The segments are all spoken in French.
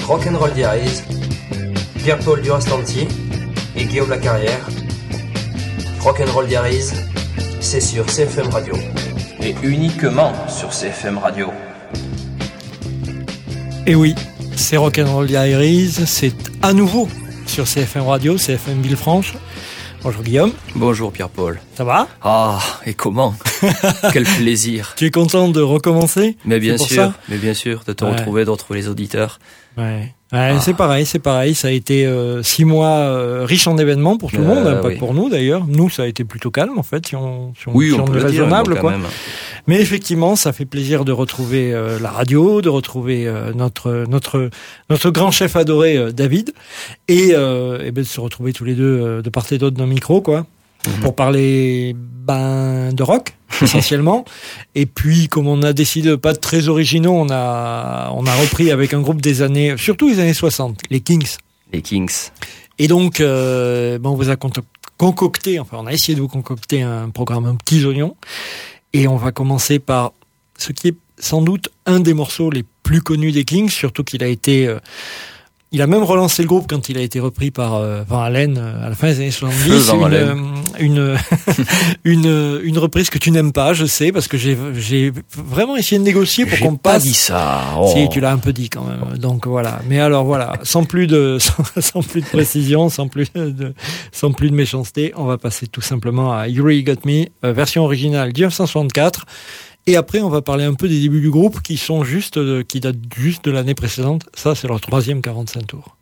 Rock'n'Roll Diaries, Pierre-Paul Durastanti et Guillaume Lacarrière. Rock'n'Roll Diaries, c'est sur CFM Radio. Et uniquement sur CFM Radio. Et oui, c'est Rock'n'Roll Diaries, c'est à nouveau sur CFM Radio, CFM Villefranche. Bonjour Guillaume. Bonjour Pierre-Paul. Ça va ? Ah, et comment ? Quel plaisir. Tu es content de recommencer ? Mais bien sûr, de te retrouver, de retrouver les auditeurs. Ouais, c'est pareil, ça a été 6 mois riches en événements pour tout le monde, pas que pour nous d'ailleurs. Nous, ça a été plutôt calme en fait, si on est raisonnable, quoi. Même. Mais effectivement, ça fait plaisir de retrouver la radio, de retrouver notre grand chef adoré David, et de se retrouver tous les deux de part et d'autre d'un micro, quoi. Pour parler de rock essentiellement. Et puis comme on a décidé pas de très originaux, on a repris avec un groupe des années, surtout les années 60, les Kings. Et donc on vous a concocté, enfin on a essayé de vous concocter un programme un petits oignons, et on va commencer par ce qui est sans doute un des morceaux les plus connus des Kings, surtout qu'il a été il a même relancé le groupe quand il a été repris par Van Halen à la fin des années 70. Une reprise que tu n'aimes pas, je sais, parce que j'ai vraiment essayé de négocier pour qu'on passe. J'ai pas dit ça. Oh. Si, tu l'as un peu dit quand même. Donc voilà. Mais alors voilà, sans plus de précision, sans plus de méchanceté, on va passer tout simplement à You Really Got Me, version originale 1964. Et après, on va parler un peu des débuts du groupe qui datent juste de l'année précédente. Ça, c'est leur 3e 45 tours.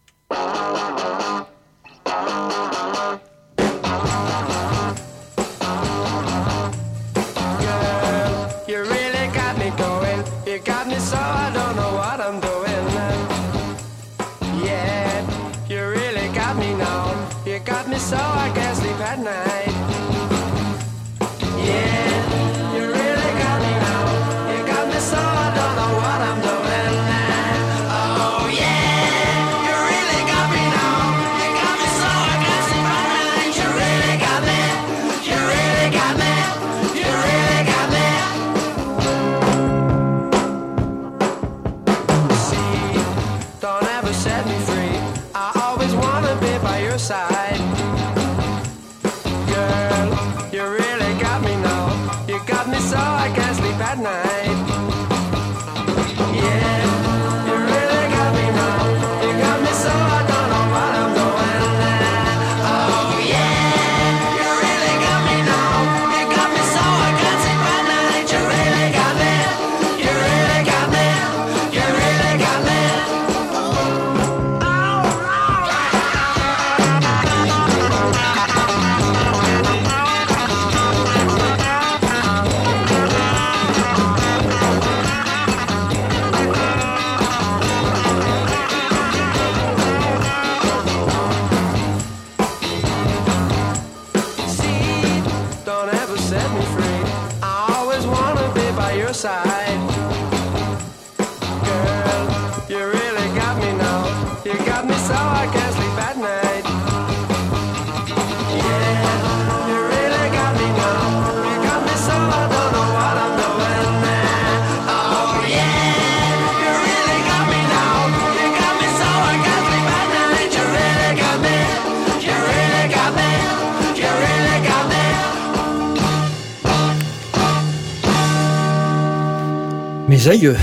Mes aïeux.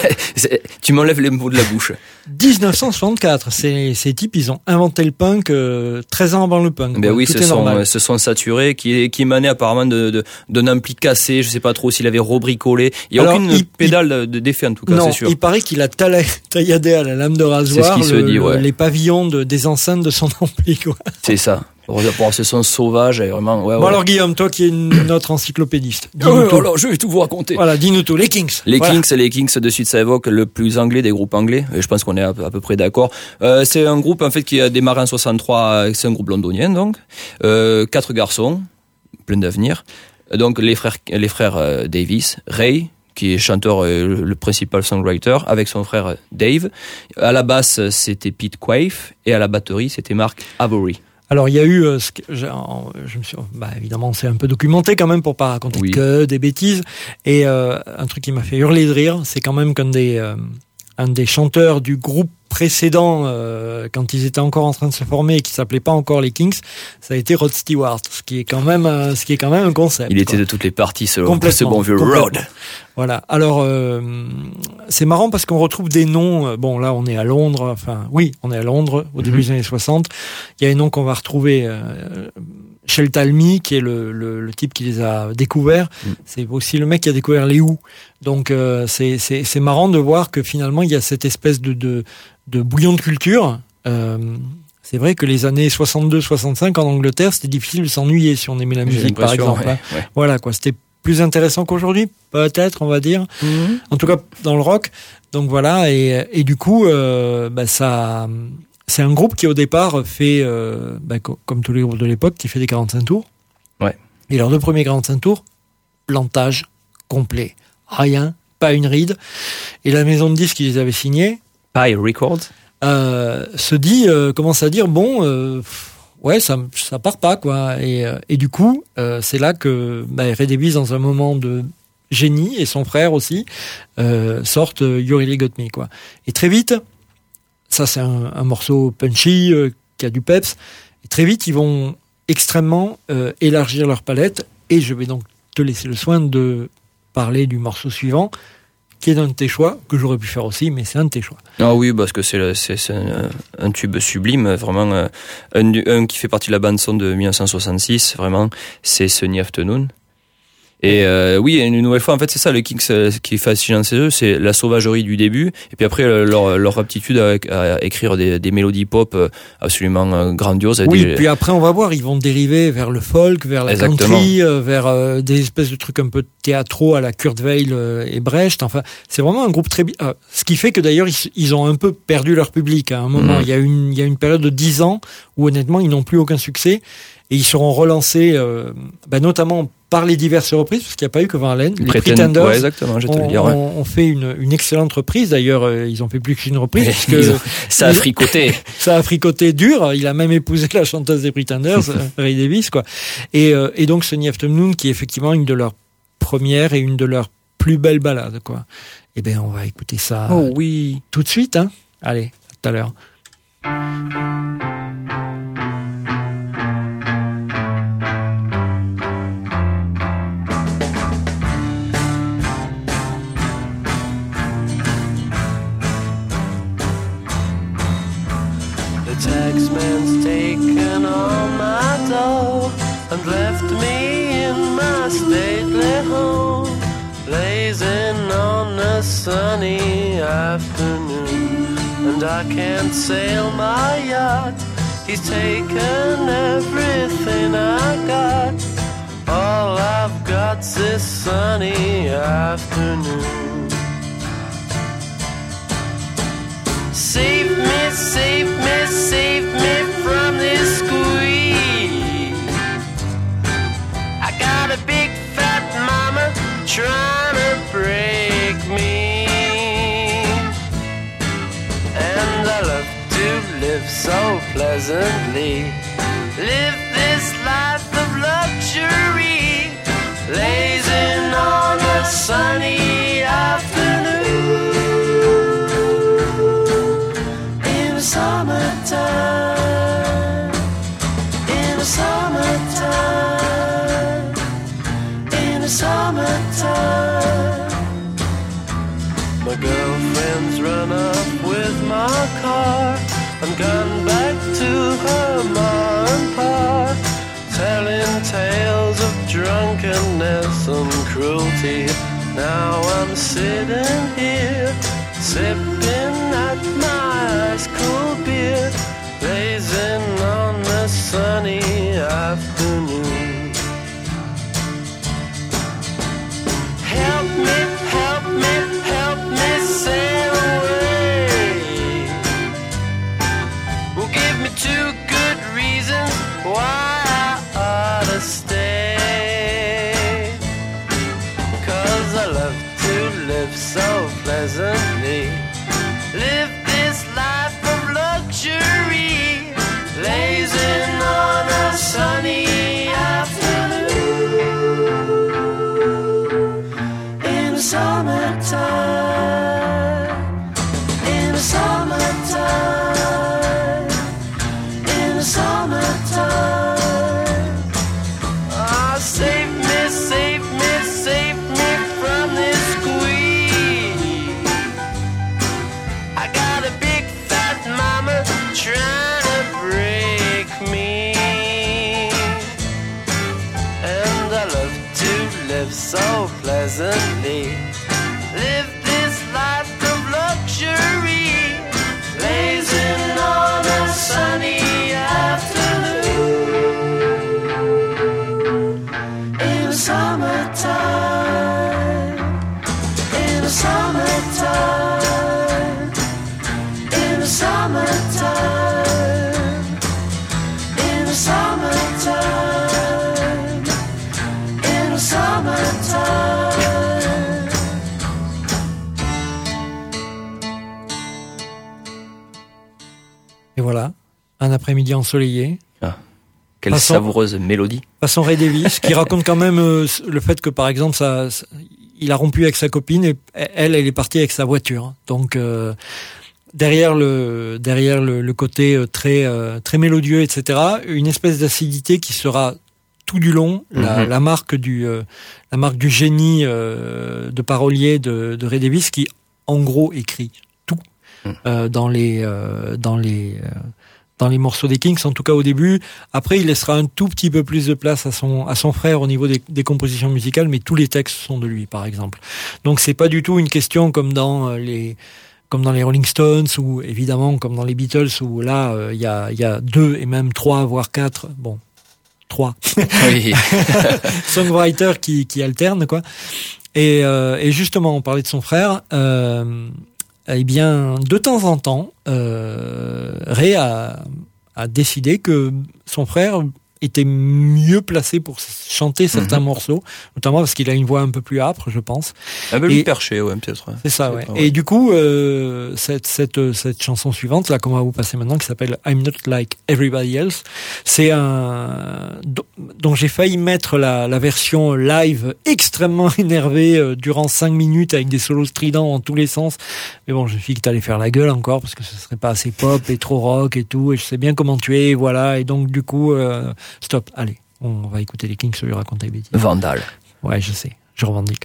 Tu m'enlèves les mots de la bouche. 1964, ces types, ils ont inventé le punk 13 ans avant le punk. Ben oui, se sont saturés, qui émanait apparemment d'un ampli cassé, je sais pas trop s'il avait rebricolé. Il y a aucune pédale d'effet en tout cas, non, c'est sûr. Il paraît qu'il a tailladé à la lame de rasoir les pavillons des enceintes de son ampli, quoi. C'est ça. Pour ce son sauvage, et vraiment. Ouais, bon alors Guillaume, toi qui es notre encyclopédiste, alors je vais tout vous raconter. Voilà, dis-nous tout. Les Kings. Les Kings, de suite ça évoque le plus anglais des groupes anglais, et je pense qu'on est à peu près d'accord. C'est un groupe en fait qui a démarré en 63, c'est un groupe londonien donc. 4 garçons, plein d'avenir. Donc les frères Davis, Ray, qui est chanteur le principal songwriter, avec son frère Dave. À la basse, c'était Pete Quaife, et à la batterie, c'était Mark Avery. Alors il y a eu, évidemment, on s'est un peu documenté quand même pour pas raconter que des bêtises. Et un truc qui m'a fait hurler de rire, c'est quand même qu'un des chanteurs du groupe précédent, quand ils étaient encore en train de se former et qui s'appelaient pas encore les Kings, ça a été Rod Stewart, ce qui est quand même un concept. Il était de toutes les parties, ce bon vieux Rod. Voilà. Alors, c'est marrant parce qu'on retrouve des noms. Bon, là, on est à Londres. Enfin, oui, on est à Londres au début des années 60. Il y a des noms qu'on va retrouver. Sheltalmy, qui est le type qui les a découverts. C'est aussi le mec qui a découvert les Who. Donc, c'est marrant de voir que finalement, il y a cette espèce de bouillon de culture. C'est vrai que les années 62-65 en Angleterre, c'était difficile de s'ennuyer si on aimait la musique, par exemple. Ouais. Voilà, quoi. C'était plus intéressant qu'aujourd'hui, peut-être, on va dire. En tout cas, dans le rock. Donc voilà, et du coup, ça, c'est un groupe qui au départ fait, comme tous les groupes de l'époque, qui fait des 45 tours. Ouais. Et leurs 2 premiers 45 tours, plantage complet. Rien, pas une ride. Et la maison de disques qui les avait signés, Pye Records, commence à dire, ouais, ça part pas, quoi. Et du coup, c'est là que Ray Davies, dans un moment de génie, et son frère aussi, sortent You Really Got Me, quoi. Et très vite, ça c'est un morceau punchy, qui a du peps, et très vite, ils vont extrêmement élargir leur palette, et je vais donc te laisser le soin de parler du morceau suivant, qui est un de tes choix, que j'aurais pu faire aussi, mais c'est un de tes choix. Ah oui, parce que c'est un tube sublime, vraiment, un qui fait partie de la bande-son de 1966, vraiment, c'est Sunny Afternoon. Et oui, une nouvelle fois, en fait, c'est ça, le Kings qui est fascinant chez eux, c'est la sauvagerie du début, et puis après leur aptitude à écrire des mélodies pop absolument grandioses. Oui, puis après on va voir, ils vont dériver vers le folk, vers la country, vers des espèces de trucs un peu théâtraux à la Kurt Weill et Brecht. Enfin, c'est vraiment un groupe très... ce qui fait que d'ailleurs, ils ont un peu perdu leur public à un moment. Il y a une période de 10 ans où honnêtement, ils n'ont plus aucun succès. Et ils seront relancés, notamment par les diverses reprises, parce qu'il n'y a pas eu que Van Halen. Les Pretenders, ouais, exactement, je te le dire, ouais. ont fait une excellente reprise. D'ailleurs, ils ont fait plus qu'une reprise. Parce que ça a fricoté. Ça a fricoté dur. Il a même épousé la chanteuse des Pretenders, Ray Davies, quoi. Et donc, Sunny Afternoon, qui est effectivement une de leurs premières et une de leurs plus belles ballades, quoi. Eh ben, on va écouter ça. Oh oui. Tout de suite, hein. Allez, à tout à l'heure. Taxman's taken all my dough and left me in my stately home, blazing on a sunny afternoon. And I can't sail my yacht, he's taken everything I got. All I've got's this sunny afternoon. Save me, save me, save me from this squeeze. I got a big fat mama trying to break me, and I love to live so pleasantly, live this life of luxury, blazing on a sunny afternoon. Summertime, in the summertime, in the summertime. My girlfriend's run up with my car and gone back to her ma and pa, telling tales of drunkenness and cruelty. Now I'm sitting here, sipping at my ice cold beer, blazing on the sunny afternoon. Help me, help me, help me sail away. Well, give me 2 good reasons why I ought to stay. 'Cause I love to live so pleasantly, live this life of luxury, blazing on a sunny afternoon, in the summertime, in the summertime, so pleasantly. Live this life of luxury, blazing on a sunny afternoon in the summertime, in the summertime, in the summertime, in the summertime, in the summertime. Et voilà, un après-midi ensoleillé. Ah, quelle savoureuse mélodie. Façon Ray Davies, qui raconte quand même le fait que, par exemple, il a rompu avec sa copine et elle est partie avec sa voiture. Donc, derrière le côté très mélodieux, etc., une espèce d'acidité qui sera tout du long la marque du génie de parolier de Ray Davies, qui, en gros, écrit tout dans les morceaux des Kings, en tout cas au début. Après, il laissera un tout petit peu plus de place à son frère au niveau des compositions musicales, mais tous les textes sont de lui, par exemple. Donc c'est pas du tout une question comme dans les Rolling Stones, ou évidemment comme dans les Beatles, où là il y a 2 et même 3 voire 4, bon, 3 oui. songwriters qui alternent, quoi. Et justement, on parlait de son frère. Eh bien, de temps en temps, Ray a décidé que son frère était mieux placé pour chanter certains morceaux, notamment parce qu'il a une voix un peu plus âpre, je pense. Un peu plus perché, ouais, peut-être. C'est ça, ouais. Et du coup, cette chanson suivante, là, qu'on va vous passer maintenant, qui s'appelle I'm Not Like Everybody Else, c'est dont j'ai failli mettre la version live extrêmement énervée durant 5 minutes avec des solos stridents dans tous les sens. Mais bon, je me suis dit que t'allais faire la gueule encore parce que ce serait pas assez pop et trop rock et tout, et je sais bien comment tu es, voilà. Et donc, du coup, stop, allez, on va écouter les Kings sur lui raconter des bêtises. Vandal. Ouais, je sais, je revendique.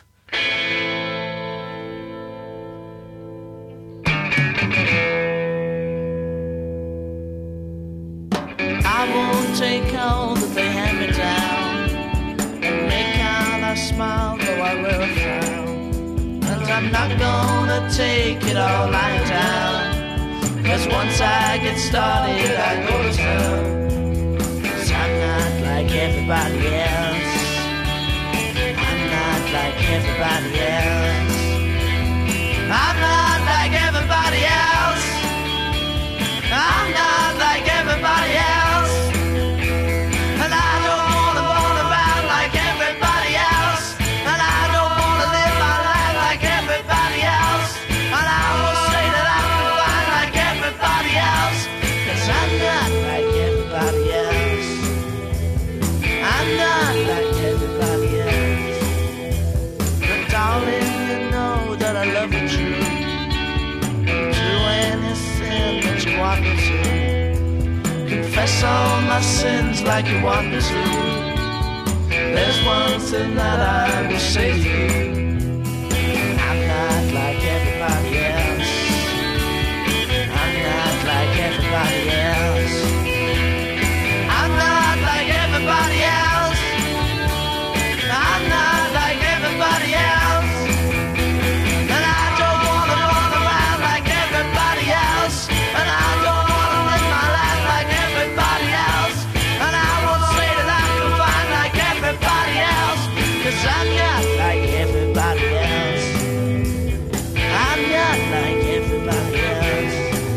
I won't take all that they hand me down and make out I smile, though I will frown. And I'm not gonna take it all lying down, 'cause once I get started I go to town. I'm not like everybody else. I'm not like everybody else. I'm not like everybody else. I'm not like everybody else. And I don't wanna run around like everybody else. And I don't wanna live my life like everybody else. And I will say that I'm fine like everybody else, 'cause I'm not like everybody else. I'm not like everybody else. But darling, you know that I love you true. Do anything that you want me to. Confess all my sins like you want me to. There's one thing that I will say to you. I'm not like everybody else. I'm not like everybody else. I'm not like everybody else. I'm not like everybody else. And I don't wanna run around like everybody else. And I don't wanna live my life like everybody else. And I won't say that I'm confined like everybody else, 'cause I'm not like everybody else. I'm not like everybody else.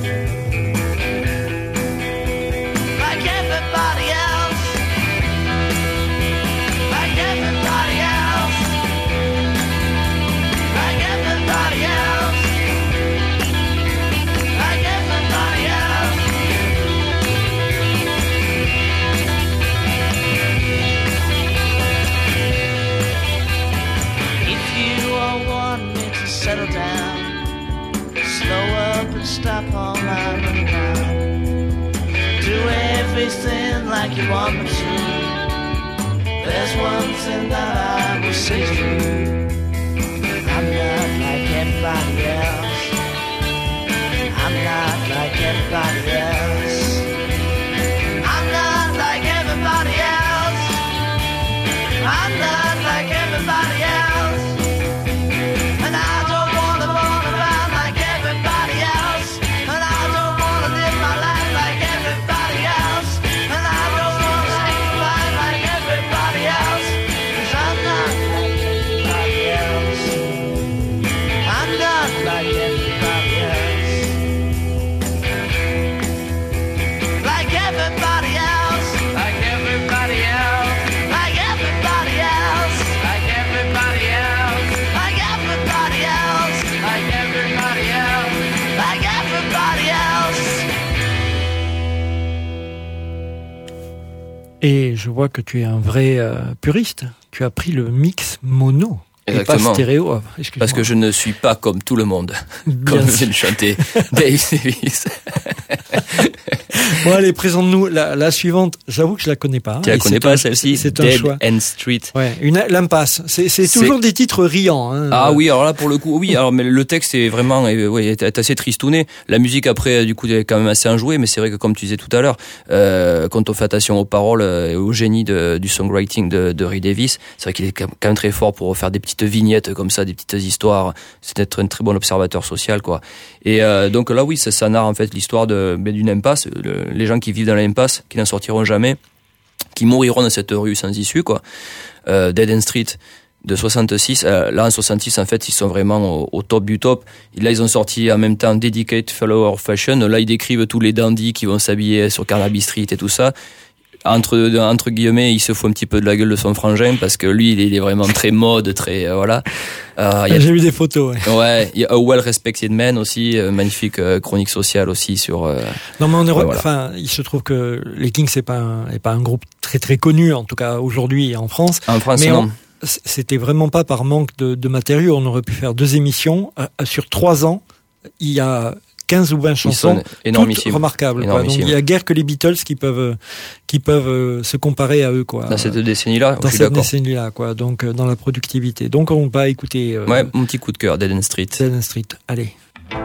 Like everybody else. Like everybody else. Like everybody else. Like everybody else. If you all want me to settle down, slow up and stop all my running around. Do everything like you want me to. There's one thing that I will say to you. I'm not like everybody else. I'm not like everybody else. I'm not like everybody else. I'm not like everybody Et je vois que tu es un vrai puriste. Tu as pris le mix mono. Exactement. Et pas stéréo. Parce que je ne suis pas comme tout le monde. Comme vient de chanter Dave Davis. Bon, allez, présente-nous la suivante. J'avoue que je la connais pas. Tu la connais pas, celle-ci? C'est un choix. Dead End Street. Ouais, l'impasse. C'est toujours des titres riants, hein. Ah oui, alors là, pour le coup, oui, alors, mais le texte est vraiment, est assez tristouné. La musique, après, du coup, est quand même assez enjouée, mais c'est vrai que, comme tu disais tout à l'heure, quand on fait attention aux paroles et au génie du songwriting de Ray Davis, c'est vrai qu'il est quand même très fort pour faire des petites vignettes comme ça, des petites histoires. C'est d'être un très bon observateur social, quoi. Et donc là, oui, ça narre en fait l'histoire d'une impasse, les gens qui vivent dans l'impasse, qui n'en sortiront jamais, qui mouriront dans cette rue sans issue, quoi. Dead End Street de 66. Là, en 66, en fait, ils sont vraiment au top du top. Là, ils ont sorti en même temps Dedicate Follower Fashion. Là, ils décrivent tous les dandys qui vont s'habiller sur Carnaby Street et tout ça. Entre guillemets, il se fout un petit peu de la gueule de son frangin parce que lui, il est vraiment très mode, très voilà. J'ai vu des photos. Ouais. Ouais, il y a A Well Respected Man aussi, magnifique chronique sociale aussi sur. Non, mais enfin, il se trouve que les Kings c'est pas un groupe très très connu, en tout cas aujourd'hui en France. En France, mais non. C'était vraiment pas par manque de matériaux. On aurait pu faire 2 émissions sur 3 ans. Il y a 15 ou 20 chansons, toutes remarquables. Quoi. Donc il y a guère que les Beatles qui peuvent se comparer à eux, quoi. Dans cette décennie-là, je suis d'accord. Dans cette décennie-là, quoi. Donc dans la productivité. Donc on va écouter. Ouais, mon petit coup de cœur, Dead End Street. Dead End Street. Allez.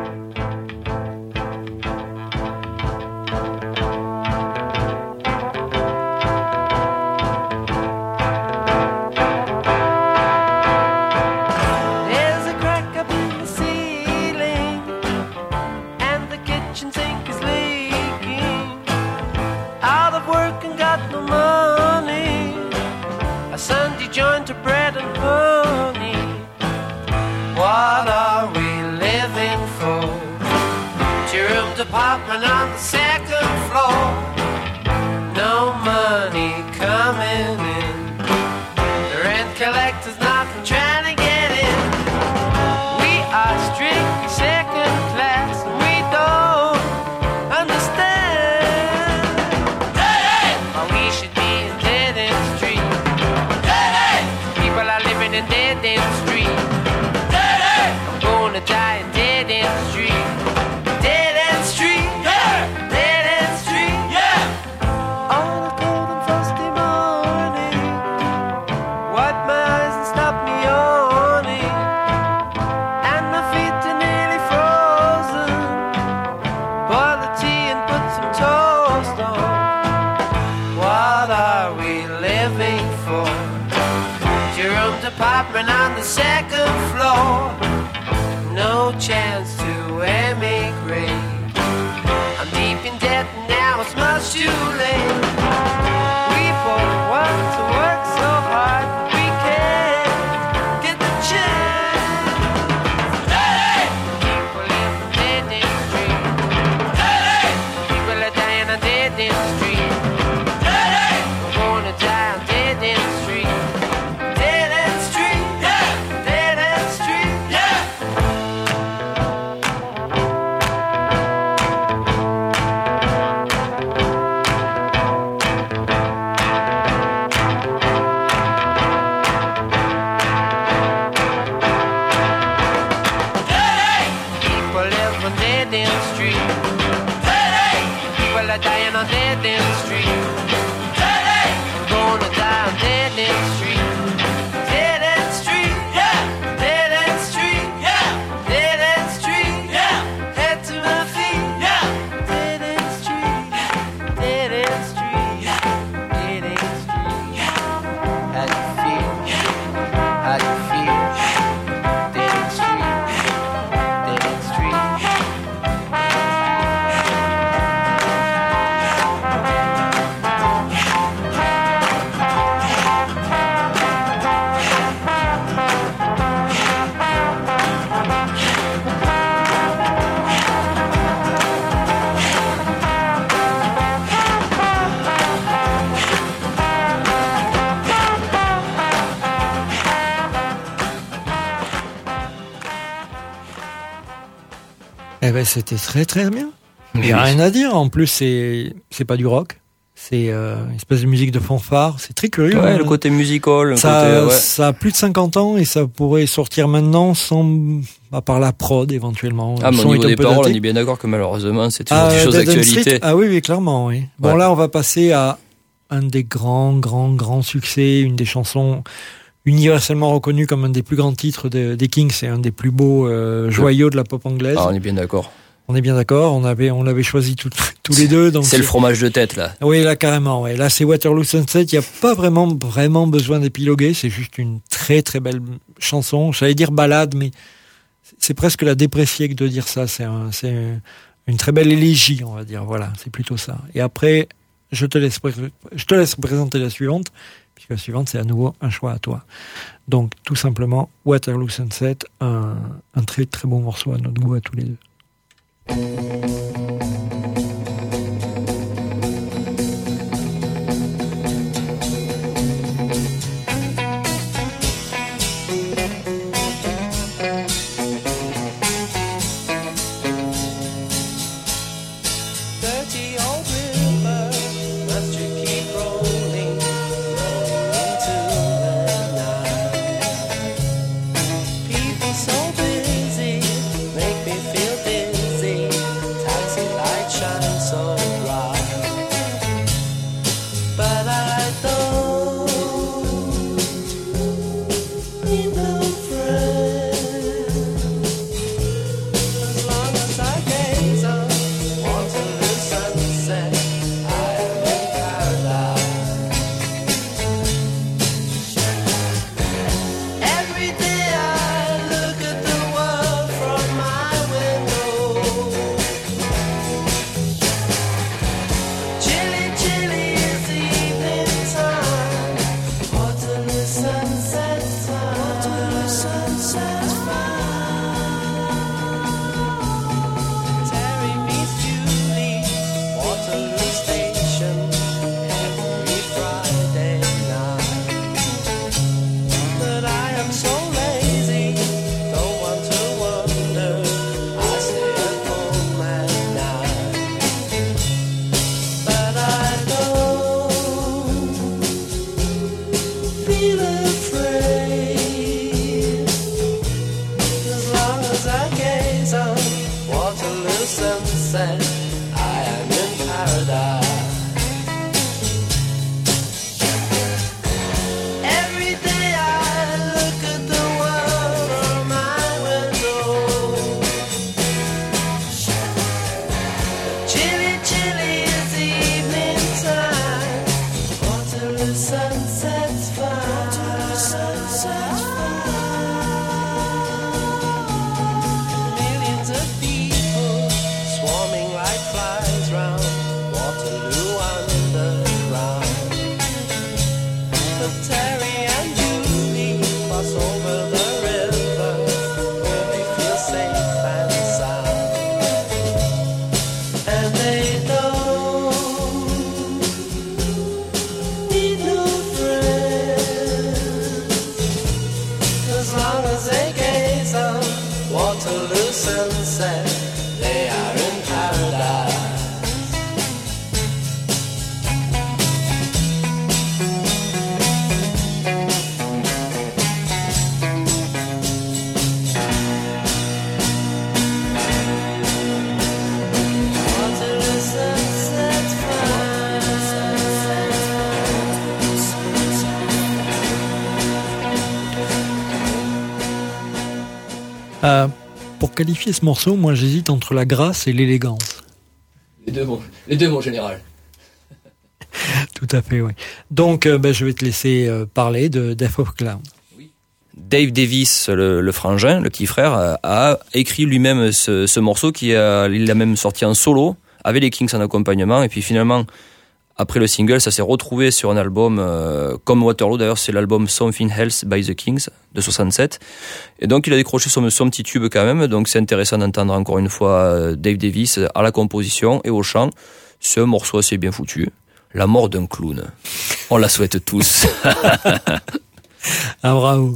Apartment on the second floor. No money coming in. The rent collector's knocking, trying to get in. We are strictly second class, and we don't understand why we should be in Dead End Street. People are living in Dead End Street. I'm gonna die in Dead End Street. Apartment on the second floor. No chance to emigrate. I'm deep in debt and now it's much too late. We both want to work so hard, but we can't get the chance. People live in Dead End Street. People are dying on Dead End Street. We're gonna die on Dead End Street. Dying on Dead End Street. I'm gonna die on Dead End Street. Dead End Street, yeah. Dead End Street, yeah. Dead End Street, yeah. Head to my feet, yeah. Dead End Street, yeah. Dead End Street, yeah. Dead End Street, yeah. How you feel? How you feel? Dead End Street, Dead End Street. Eh ben, c'était très très bien. Il n'y a rien à dire. En plus, c'est pas du rock. C'est une espèce de musique de fanfare. C'est très curieux. Ouais, le côté musical. Ça a plus de 50 ans et ça pourrait sortir maintenant à part la prod éventuellement. Ah, mais au niveau des paroles, on est bien d'accord que malheureusement, c'est toujours des choses d'actualité. Ah oui, clairement, oui. Bon, là, on va passer à un des grands succès, une des chansons universellement reconnues comme un des plus grands titres des Kings. C'est un des plus beaux joyaux de la pop anglaise. Ah, on est bien d'accord. On est bien d'accord, on l'avait choisi tous les deux. Donc c'est le fromage de tête, là. Oui, là, carrément. Ouais. Là, c'est Waterloo Sunset. Il n'y a pas vraiment besoin d'épiloguer. C'est juste une très, très belle chanson. J'allais dire balade, mais c'est presque la déprécier que de dire ça. C'est une très belle élégie, on va dire. Voilà, c'est plutôt ça. Et après, je te laisse présenter la suivante, puisque la suivante, c'est à nouveau un choix à toi. Donc, tout simplement, Waterloo Sunset, un très, très bon morceau à notre goût à tous les deux. Pour qualifier ce morceau, moi j'hésite entre la grâce et l'élégance. Les deux, mon général. Tout à fait, oui. Donc, je vais te laisser parler de Death of Clown. Oui. Dave Davis, le frangin, le petit frère, a écrit lui-même ce morceau il l'a même sorti en solo, avec les Kings en accompagnement, et puis finalement, après le single, ça s'est retrouvé sur un album, comme Waterloo d'ailleurs, c'est l'album Something Else by the Kings de 67. Et donc il a décroché son petit tube quand même, donc c'est intéressant d'entendre encore une fois Dave Davis à la composition et au chant. C'est un morceau assez bien foutu. La mort d'un clown. On la souhaite tous. Ah, bravo.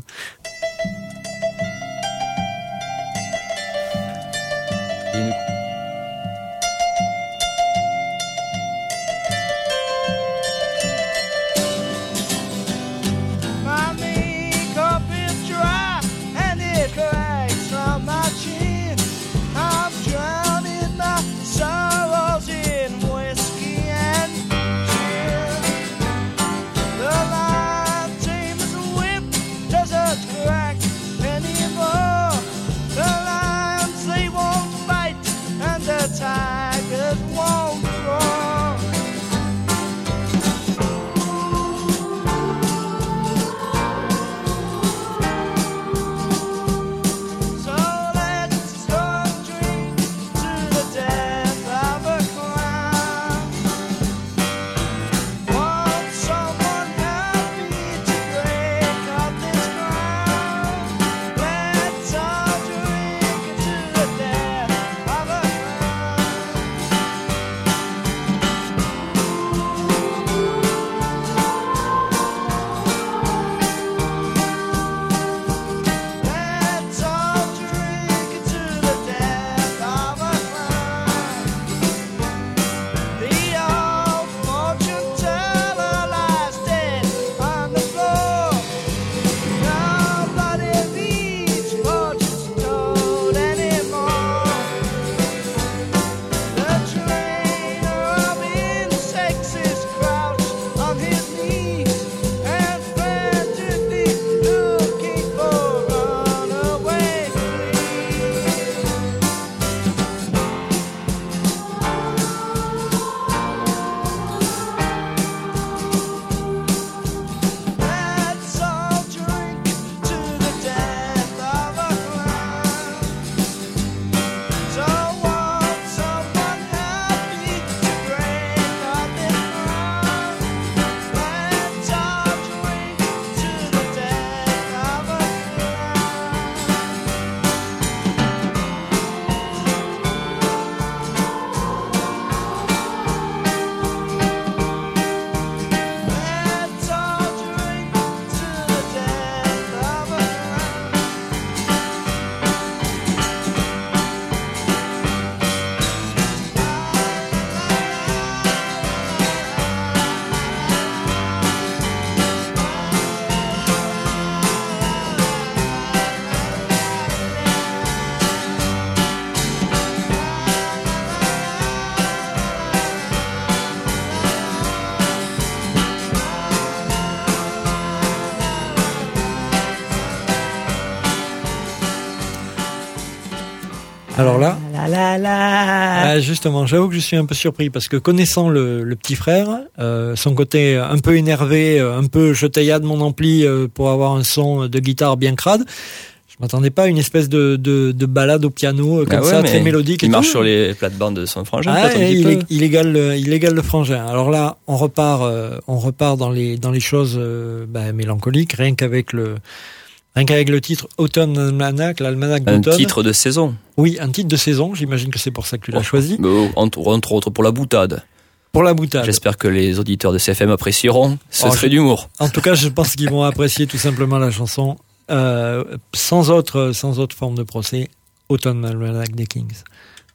Alors là, justement, j'avoue que je suis un peu surpris parce que connaissant le petit frère, son côté un peu énervé, un peu je taillade mon ampli pour avoir un son de guitare bien crade, je m'attendais pas à une espèce de balade au piano comme ça, très mélodique. Il marche sur les plates-bandes de son frangin. Il égale le frangin. Alors là, on repart dans les choses mélancoliques, rien qu'avec le titre Autumn Almanac, l'almanach d'automne. Un titre de saison. Oui, un titre de saison. J'imagine que c'est pour ça que tu l'as choisi. Entre autres pour la boutade. Pour la boutade. J'espère que les auditeurs de CFM apprécieront ce trait d'humour. En tout cas, je pense qu'ils vont apprécier tout simplement la chanson sans autre forme de procès. Autumn Almanac des Kings.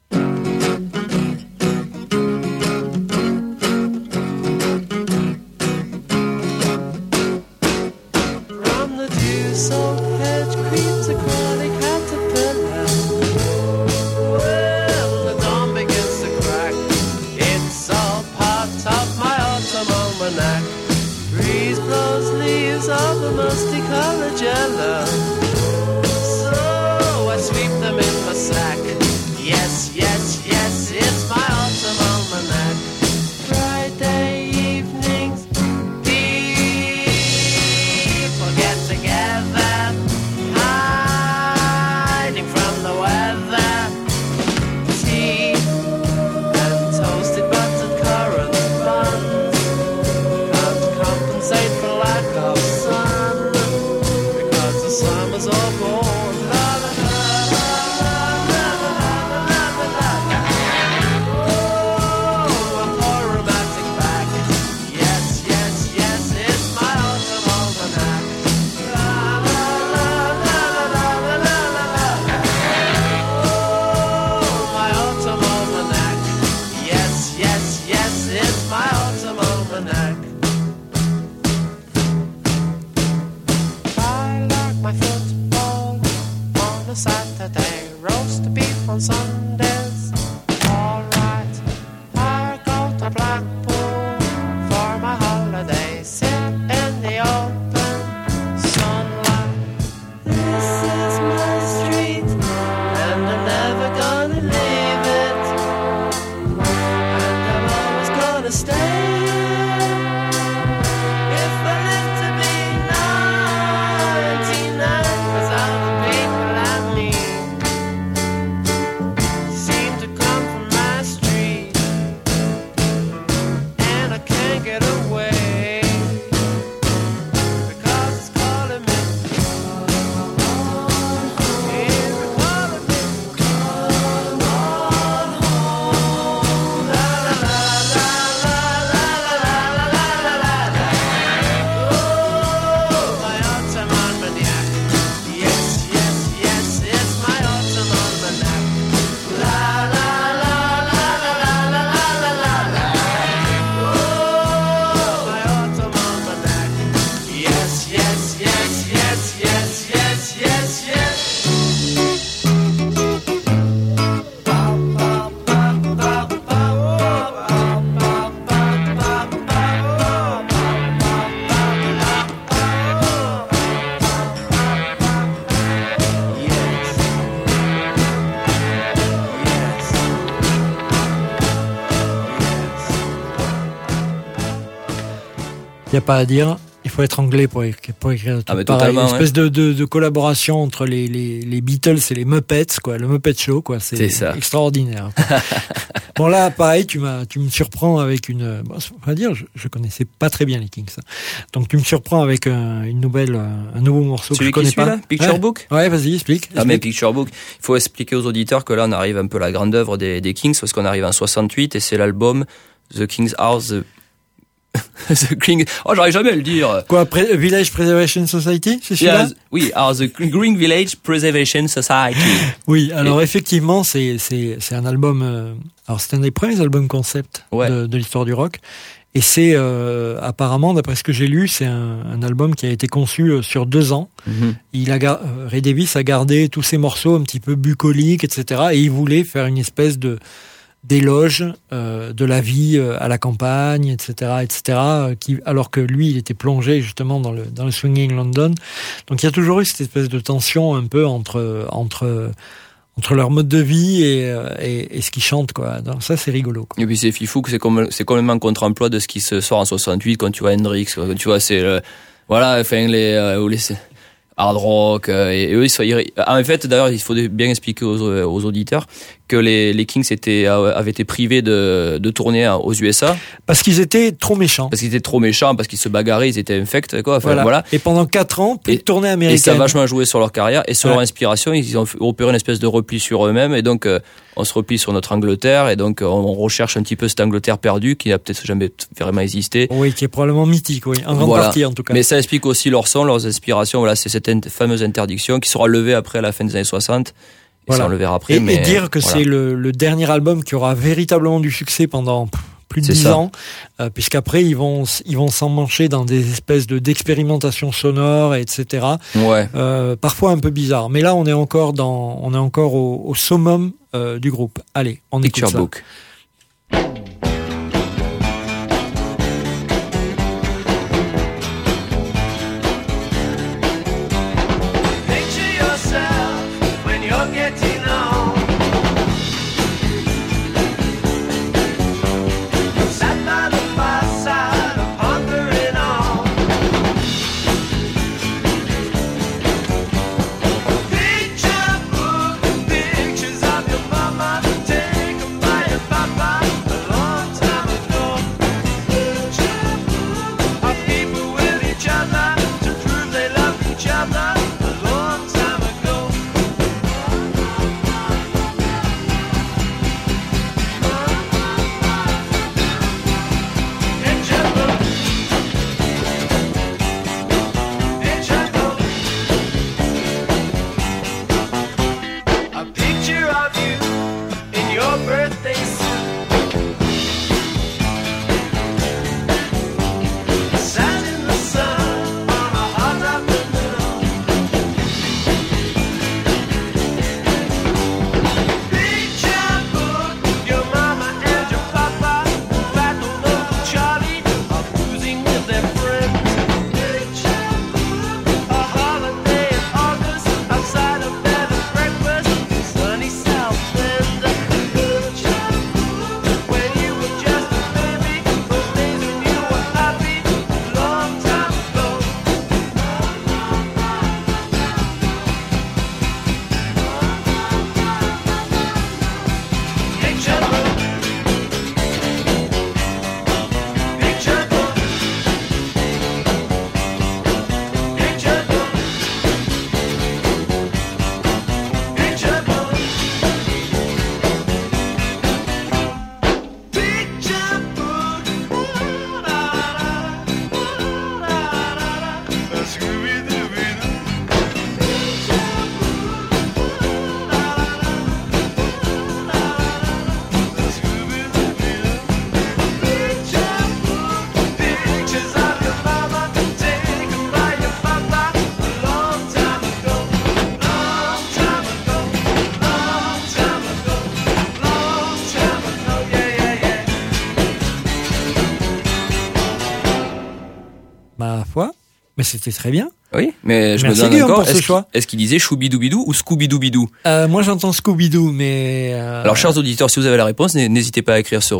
Il n'y a pas à dire. Il faut être anglais pour écrire pareil. Une espèce de collaboration entre les Beatles et les Muppets, quoi. Le Muppet Show, quoi. C'est ça. Extraordinaire. Bon, là, pareil, tu me surprends avec une, on va dire, je connaissais pas très bien les Kings. Donc, tu me surprends avec un nouveau morceau que je connais pas. Là, Picture Book? Ouais, vas-y, explique. Mais Picture Book. Il faut expliquer aux auditeurs que là, on arrive un peu à la grande œuvre des Kings, parce qu'on arrive en 68 et c'est l'album The Kings Are The Green... Oh, j'arrive jamais à le dire. Quoi, Village Preservation Society, c'est celui-là? Oui, alors The Green Village Preservation Society. Oui, alors effectivement, c'est un album... alors c'est un des premiers albums concept de l'histoire du rock. Et c'est apparemment, d'après ce que j'ai lu, c'est un album qui a été conçu sur 2 ans. Mm-hmm. Ray Davies a gardé tous ces morceaux un petit peu bucoliques, etc. Et il voulait faire une espèce d'éloge de la vie à la campagne, etc., alors que lui, il était plongé justement dans le swinging London. Donc il y a toujours eu cette espèce de tension un peu entre entre leur mode de vie et ce qu'ils chantent, quoi. Donc ça, c'est rigolo, quoi. Et puis c'est fifou que c'est complètement contre-emploi de ce qui se sort en 68 quand tu vois Hendrix, quoi. Tu vois, c'est voilà, enfin les hard rock et eux en fait d'ailleurs il faut bien expliquer aux auditeurs que les Kings avaient été privés de tourner aux USA parce qu'ils étaient trop méchants, parce qu'ils se bagarraient, ils étaient infects, quoi. Enfin, voilà. Et pendant 4 ans plus de tournées américaines, et ça a vachement joué sur leur carrière et sur leur inspiration. Ils ont opéré une espèce de repli sur eux-mêmes, et donc on se replie sur notre Angleterre, et donc on recherche un petit peu cette Angleterre perdue qui n'a peut-être jamais vraiment existé. Oui, qui est probablement mythique, oui, en grande partie en tout cas. Mais ça explique aussi leur son, leurs inspirations. Voilà, c'est cette fameuse interdiction qui sera levée après à la fin des années 60. Voilà. Ça, on le verra après. Et dire que c'est le dernier album qui aura véritablement du succès pendant plus de 10 ans, puisqu'après ils vont s'emmancher dans des espèces d'expérimentation sonore, etc. Ouais. Parfois un peu bizarre. Mais là, on est encore au summum du groupe. Allez, on écoute Picture ça. Book. Mais c'était très bien. Oui, mais je me demande encore, est-ce qu'il disait Choubidoubidou ou Scoobidoubidou? Moi j'entends Scooby-Doo, mais... Alors chers auditeurs, si vous avez la réponse, n'hésitez pas à écrire sur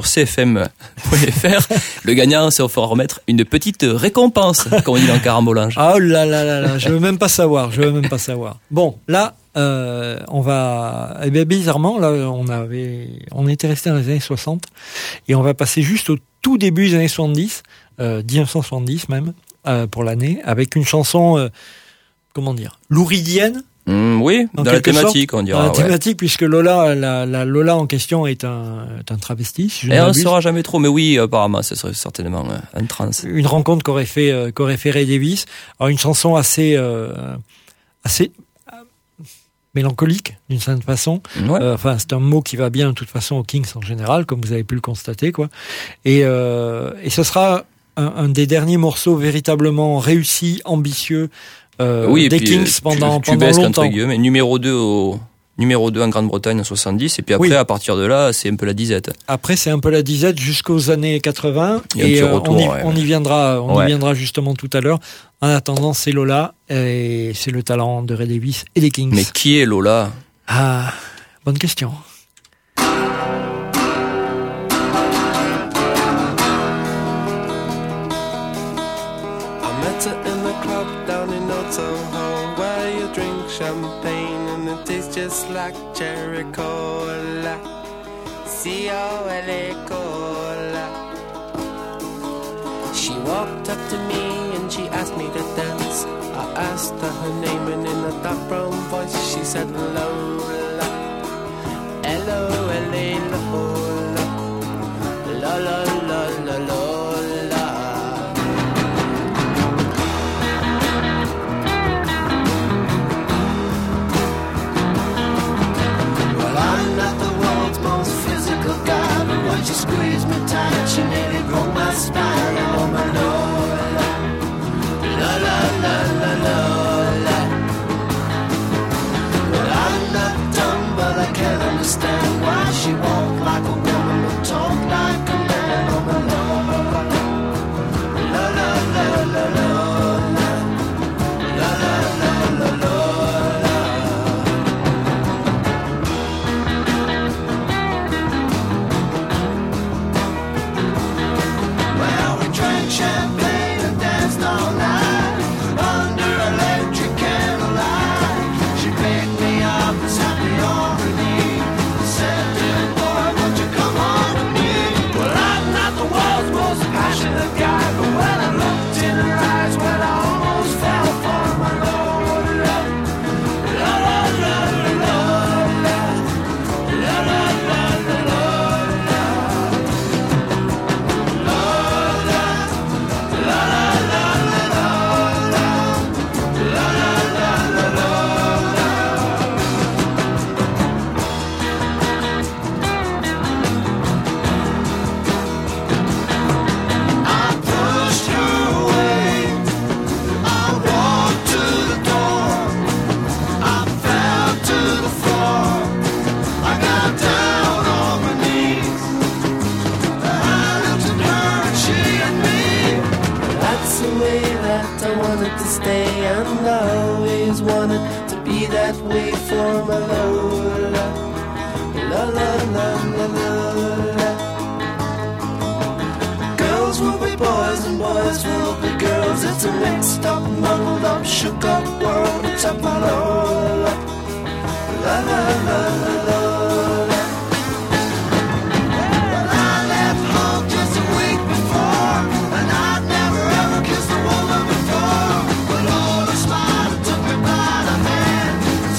cfm.fr. Le gagnant se fera remettre une petite récompense, comme on dit dans Carambolage. Oh là là là là, je veux même pas savoir. Bon, là, on va... Eh bien, bizarrement, là, on était resté dans les années 60, et on va passer juste au tout début des années 70, 1970 même, pour l'année, avec une chanson, louridienne. Oui, dans la thématique, on dira. Dans la thématique, puisque Lola, la Lola en question est un travesti. Si et on ne saura jamais trop, mais oui, apparemment, ce serait certainement un trans. Une rencontre qu'aurait fait Ray Davies. Alors, une chanson assez mélancolique, d'une certaine façon. Ouais. Enfin, c'est un mot qui va bien, de toute façon, aux Kings en général, comme vous avez pu le constater, quoi. Et ce sera un des derniers morceaux véritablement réussis, ambitieux, des Kings pendant longtemps. Mais numéro 2 en Grande-Bretagne en 70, et puis après, à partir de là, c'est un peu la disette. Après, c'est un peu la disette jusqu'aux années 80, et on y viendra justement tout à l'heure. En attendant, c'est Lola, et c'est le talent de Ray Davies et des Kings. Mais qui est Lola? Ah, Bonne question. Just like cherry cola, C-O-L-A cola. She walked up to me and she asked me to dance. I asked her her name and in a dark brown voice she said Lola, L-O-L-A Lola, Lola. She squeezed me tight, she nearly broke my spine. Oh my Lola, Lola, Lola, Lola. Well, I'm not dumb, but I can't understand why she walked like a woman but talked like a man. Oh my Lola, Lola, Lola, Lola, Lola, Lola, Lola. Champagne and danced all night under electric candlelight. She picked me up and sat me on her knee. Said, "Dear boy, won't you come on to me?" Well, I'm not the world's most passionate guy, but when I looked in her eyes, well, I almost fell for my Lola, Lola, Lola, Lola, Lola, Lola, Lola. Way for my Lola, la la la la la. Girls will be boys and boys will be girls. It's a mixed up, muddled up, shook up world. It's up my Lola, la la la la la. Well, I left home just a week before, and I'd never ever kissed a woman before. But Lola smiled and took me by the hand.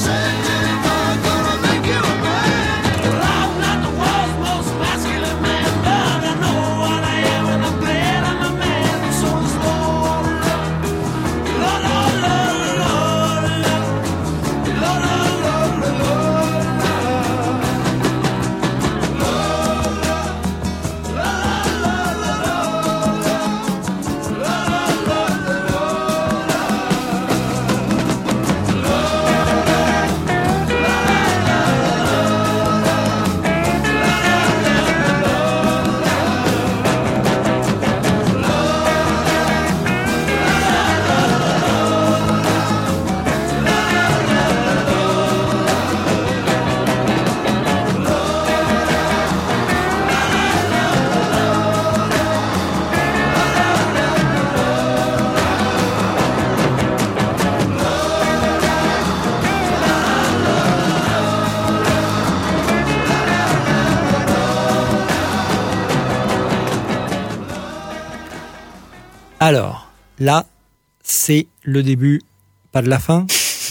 Alors, là, c'est le début, pas de la fin,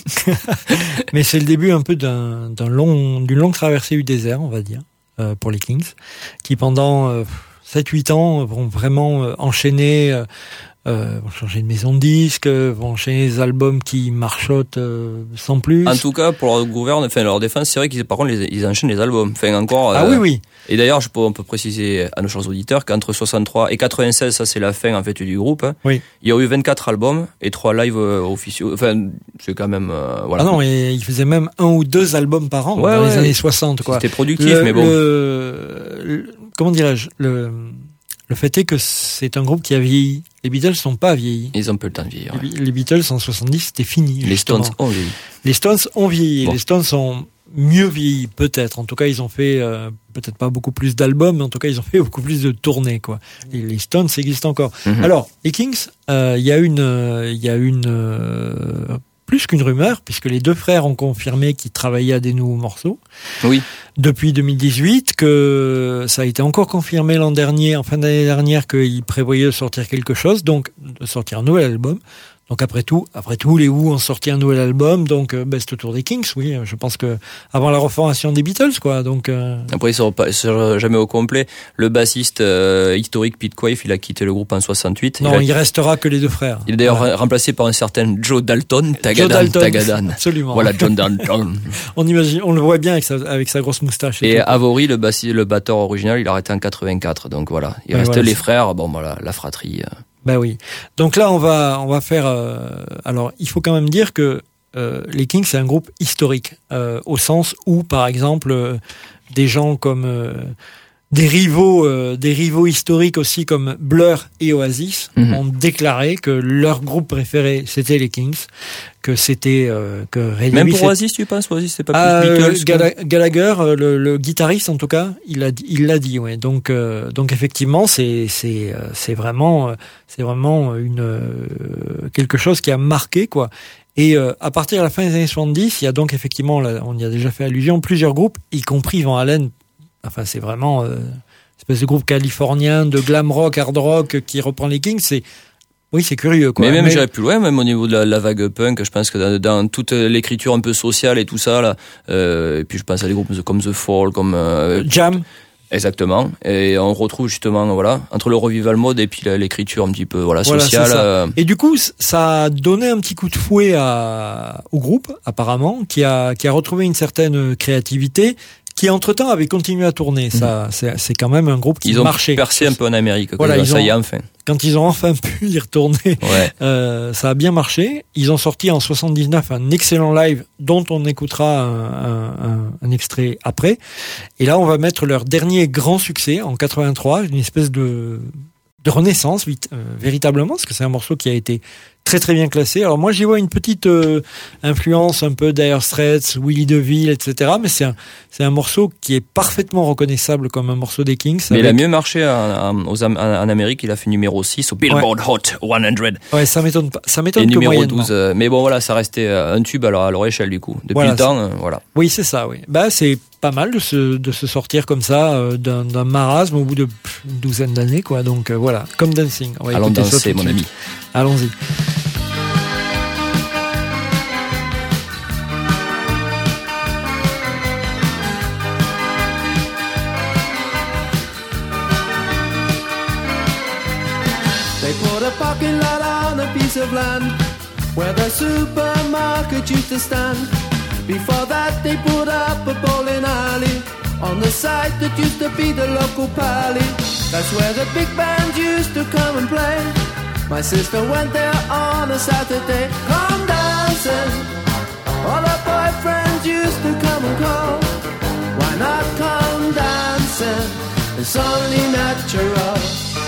mais c'est le début un peu d'une longue traversée du désert, on va dire, pour les Kings, qui pendant 7-8 ans vont vraiment enchaîner, vont changer de maison de disques, vont enchaîner des albums qui marchotent sans plus. En tout cas, pour leur gouverne, enfin leur défense, c'est vrai qu'ils par contre ils enchaînent les albums. Enfin encore. Ah oui. Et d'ailleurs, on peut préciser à nos chers auditeurs qu'entre 63 et 96, ça c'est la fin en fait du groupe. Hein. Oui. Il y a eu 24 albums et 3 lives officiels. Enfin, c'est quand même voilà. Ah non, et ils faisaient même 1 ou 2 albums par an dans les années 60 quoi. C'était productif, mais bon. Comment dirais-je, le fait est que c'est un groupe qui a vieilli. Les Beatles sont pas vieillis. Ils ont peu le temps de vieillir. Les Beatles en 70, c'était fini. Les Stones ont vieilli. Les Stones ont vieilli. Bon. Les Stones ont mieux vieilli, peut-être. En tout cas, ils ont fait peut-être pas beaucoup plus d'albums, mais en tout cas, ils ont fait beaucoup plus de tournées, quoi. Et les Stones existent encore. Alors, les Kings, il y a une plus qu'une rumeur, puisque les deux frères ont confirmé qu'ils travaillaient à des nouveaux morceaux. Oui. Depuis 2018, que ça a été encore confirmé en fin d'année dernière, qu'ils prévoyaient de sortir quelque chose, donc de sortir un nouvel album. Donc après tout, les Who ont sorti un nouvel album, donc c'est le tour des Kings, oui. Je pense que avant la reformation des Beatles, quoi. Donc après ils seront jamais au complet. Le bassiste historique Pete Quaife, il a quitté le groupe en 68. Non, il restera que les deux frères. Il est d'ailleurs remplacé par un certain Joe Dalton, Tagadan. Absolument. Voilà, John Dalton. On le voit bien avec sa grosse moustache. Et Avory, le batteur original, il a arrêté en 84. Donc voilà, il reste les frères. Bon voilà, la fratrie. Ben oui. Donc là, on va faire. Alors, il faut quand même dire que les Kings, c'est un groupe historique, au sens où, par exemple, des gens comme des rivaux historiques aussi comme Blur et Oasis ont déclaré que leur groupe préféré c'était les Kings, que c'était que Ray même Davis pour Oasis, tu penses Oasis c'est pas plus Beatles Gallagher, le guitariste en tout cas, il l'a dit, ouais. Donc effectivement, c'est vraiment quelque chose qui a marqué, quoi. Et à partir de la fin des années 70, il y a donc effectivement, on y a déjà fait allusion, plusieurs groupes, y compris Van Halen. Enfin, c'est vraiment une espèce de groupe californien de glam rock, hard rock qui reprend les Kings. C'est curieux, quoi. Mais même j'irais plus loin, même au niveau de la vague punk, je pense que dans toute l'écriture un peu sociale et tout ça là, et puis je pense à des groupes comme The Fall, comme Jam. Exactement, et on retrouve justement entre le revival mode et puis l'écriture un petit peu sociale. Et du coup, ça a donné un petit coup de fouet au groupe apparemment, qui a retrouvé une certaine créativité, qui entre-temps avait continué à tourner. Ça, c'est quand même un groupe qui marchait. Ils ont percé un peu en Amérique. Voilà, ça y est, enfin. Quand ils ont enfin pu y retourner, ça a bien marché. Ils ont sorti en 79 un excellent live dont on écoutera un extrait après. Et là, on va mettre leur dernier grand succès en 83, une espèce de renaissance, véritablement, parce que c'est un morceau qui a été très très bien classé. Alors moi j'y vois une petite influence un peu Dire Straits, Willie DeVille, etc. Mais c'est un morceau qui est parfaitement reconnaissable comme un morceau des Kings. Mais il a mieux marché en Amérique, il a fait numéro 6 au Billboard Hot 100. Ouais, ça m'étonne pas. Ça m'étonne et que numéro moyennement. 12. Mais bon voilà, ça restait un tube à leur échelle du coup. Depuis le temps, voilà. Oui, c'est ça, oui. C'est pas mal de se sortir comme ça d'un marasme au bout de une douzaine d'années, quoi. Donc voilà, comme Dancing. Allons danser, mon ami. Allons-y. They put a parking lot on a piece of land where the supermarket used to stand. Before that they put up a bowling alley on the site that used to be the local pally. That's where the big band used to come and play. My sister went there on a Saturday. Come dancing, all her boyfriends used to come and call. Why not come dancing? It's only natural.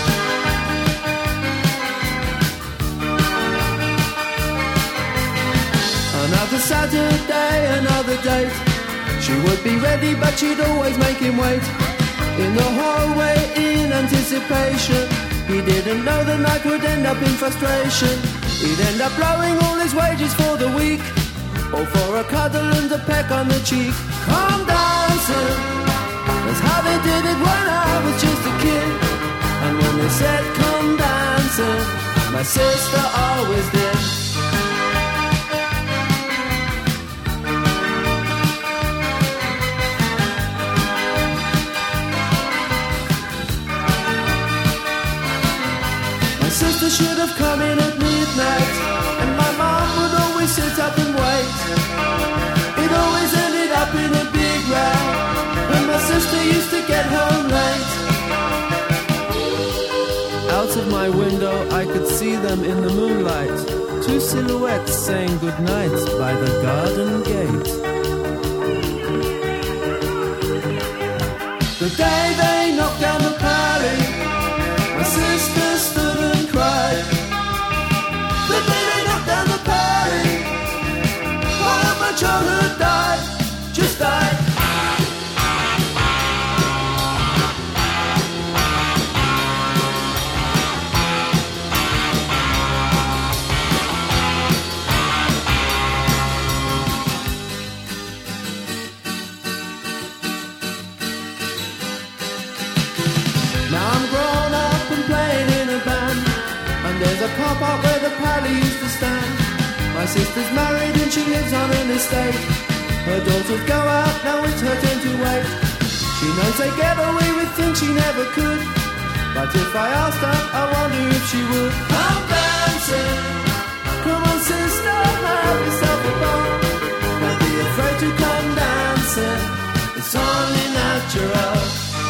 Another Saturday, another date. She would be ready, but she'd always make him wait. In the hallway, in anticipation. He didn't know the night would end up in frustration. He'd end up blowing all his wages for the week, or for a cuddle and a peck on the cheek. Come dancing, that's how they did it when I was just a kid. And when they said come dancing, my sister always did. Sister should have come in at midnight, and my mom would always sit up and wait. It always ended up in a big row when my sister used to get home late. Out of my window I could see them in the moonlight, two silhouettes saying goodnight by the garden gate. The day they knocked down the pally, my sister stood and cried. The day they knocked down the pally, part of my childhood died. just like. Now I'm grown up and playing in a band, and there's a car park where the pally used to stand. My sister's married and she lives on an estate. Her daughters go out, now it's her turn to wait. She knows they get away with things she never could, but if I asked her, I wonder if she would. Come dancing, come on sister, have yourself a ball. Don't be afraid to come dancing, it's only natural.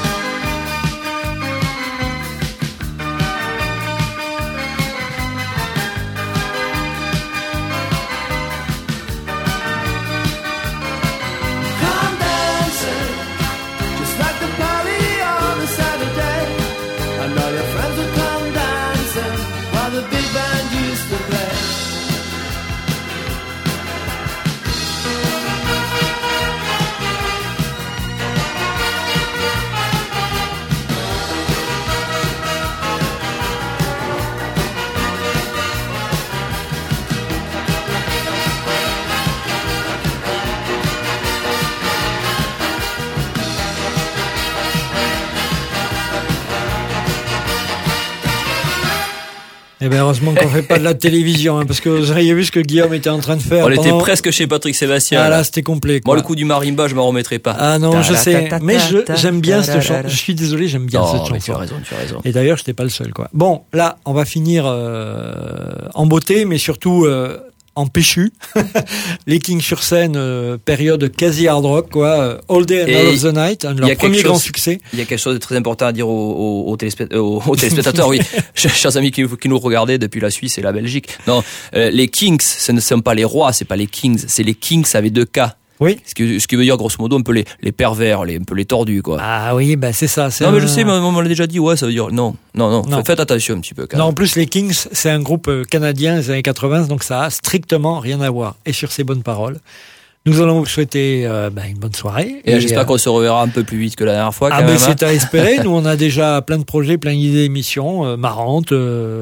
Eh ben heureusement qu'on fait pas de la télévision, hein, parce que vous auriez vu ce que Guillaume était en train de faire. On était presque chez Patrick Sébastien. Ah là, c'était complet, quoi. Moi, le coup du marimba, je m'en remettrai pas. Ah non, je sais. Mais j'aime bien cette chanson. Je suis désolé, j'aime bien cette chanson. Tu as raison. Et d'ailleurs, j'étais pas le seul, quoi. Bon, là, on va finir en beauté, mais surtout en péchu. Les Kings sur scène, période quasi hard rock, quoi. All Day and All of the Night, un de leurs premiers grands succès. Il y a quelque chose de très important à dire aux téléspectateurs, oui, chers amis qui nous regardaient depuis la Suisse et la Belgique. Non, les Kings, ce ne sont pas les rois, c'est pas les Kings, c'est les Kings avec 2 K. Oui. Ce qui veut dire grosso modo un peu les pervers, un peu les tordus, quoi. Ah oui, bah c'est ça. Non, mais je sais, mais on l'a déjà dit, ouais, ça veut dire non. Faites attention un petit peu, quand même. Non, en plus, les Kings, c'est un groupe canadien des années 80, donc ça a strictement rien à voir. Et sur ces bonnes paroles, nous allons vous souhaiter une bonne soirée. Et j'espère qu'on se reverra un peu plus vite que la dernière fois. C'est à espérer. Nous, on a déjà plein de projets, plein d'idées d'émissions marrantes,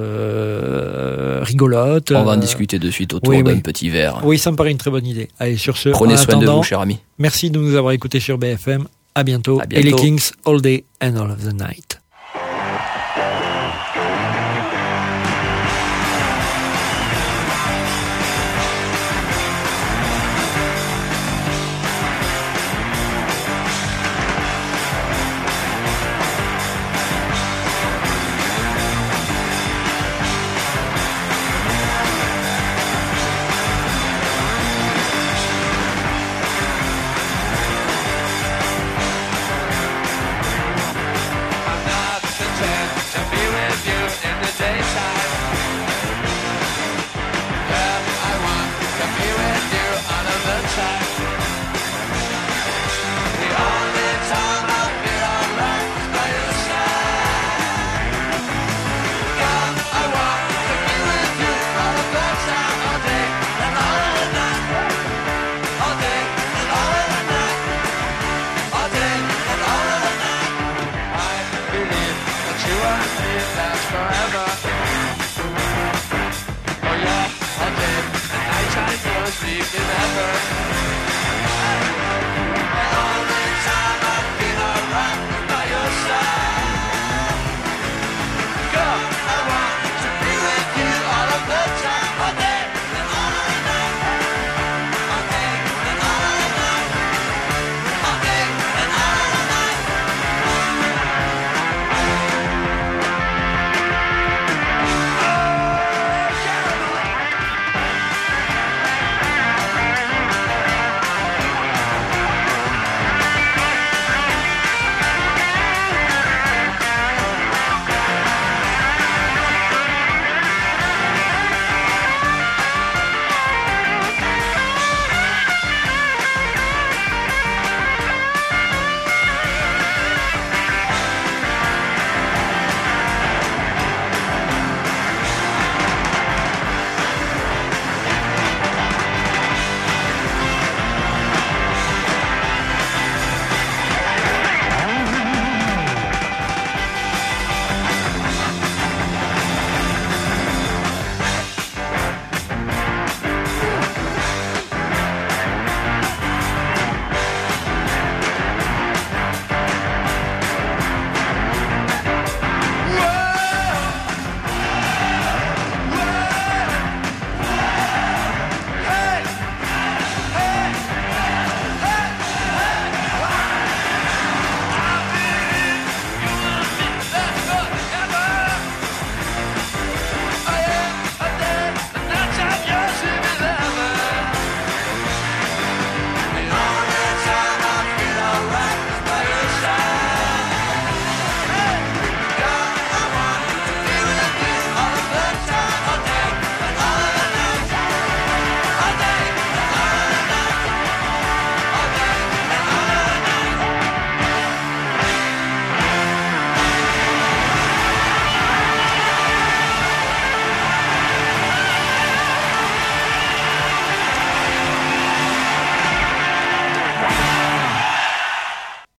rigolotes. On va en discuter de suite autour d'un petit verre. Oui, ça me paraît une très bonne idée. Allez, sur ce, prenez soin de vous, cher ami. Merci de nous avoir écoutés sur BFM. À bientôt. Et les Kings, All Day and All of the Night. Sleep in heaven.